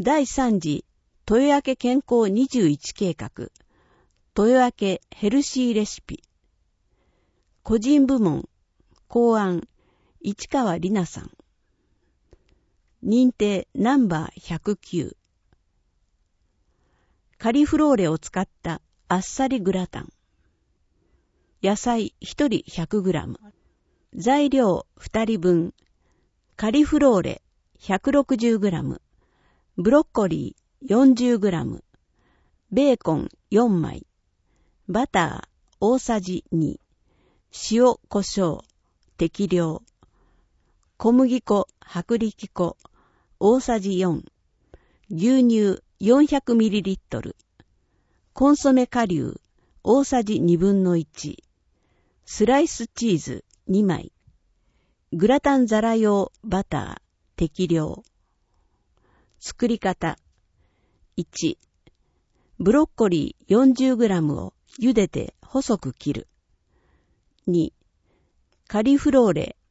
第3次豊明健康21計画、豊明ヘルシーレシピ。個人部門、考案、市川里奈さん。認定ナンバー109。カリフローレを使ったあっさりグラタン。野菜1人 100g。材料2人分。カリフローレ 160g。ブロッコリー 40g。ベーコン4枚。バター大さじ2。塩、胡椒適量。小麦粉、薄力粉大さじ4。牛乳 400ml。コンソメ顆粒大さじ1/2。スライスチーズ2枚。グラタン皿用バター適量。作り方。1、ブロッコリー 40g を茹でて細く切る。2、カリフローレ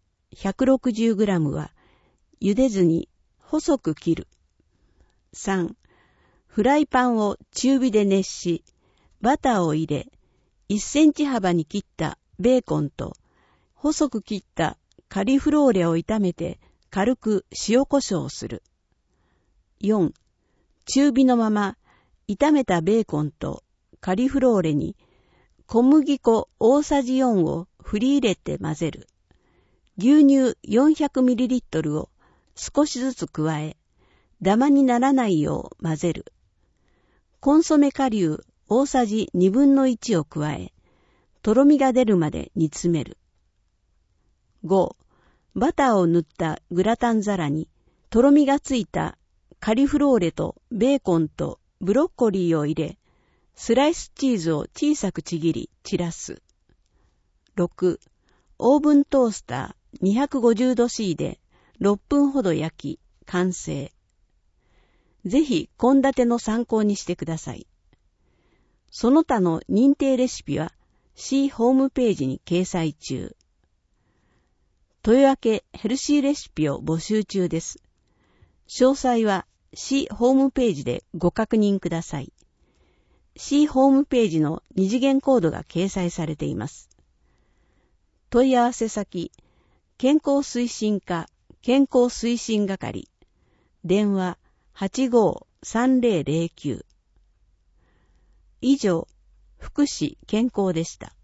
160g は茹でずに細く切る。3、フライパンを中火で熱し、バターを入れ、1センチ幅に切ったベーコンと細く切ったカリフローレを炒めて軽く塩コショウをする。4、中火のまま炒めたベーコンとカリフローレに小麦粉大さじ4を振り入れて混ぜる。牛乳 400ml を少しずつ加え、ダマにならないよう混ぜる。コンソメ顆粒大さじ1/2を加え、とろみが出るまで煮詰める。5、バターを塗ったグラタン皿にとろみがついたカリフローレとベーコンとブロッコリーを入れ、スライスチーズを小さくちぎり散らす。6、オーブントースター 250°C で6分ほど焼き、完成。ぜひ献立の参考にしてください。その他の認定レシピは市ホームページに掲載中。豊明ヘルシーレシピを募集中です。詳細は市ホームページでご確認ください。市ホームページの二次元コードが掲載されています。問い合わせ先、健康推進課健康推進係、電話85-3009。以上、福祉健康でした。